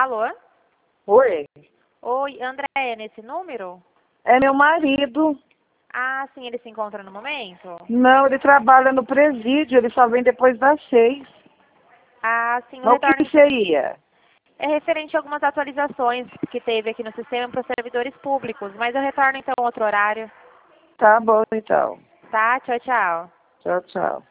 Alô? Oi, Oi, André, é nesse número? é meu marido. Ah, sim, ele se encontra no momento? Não, ele trabalha no presídio, ele só vem depois das 6. Ah, sim, o Mas o retorno que seria? é referente a algumas atualizações que teve aqui no sistema para servidores públicos, mas eu retorno então outro horário. Tá bom, então. Tá? Tchau, tchau. Tchau, tchau.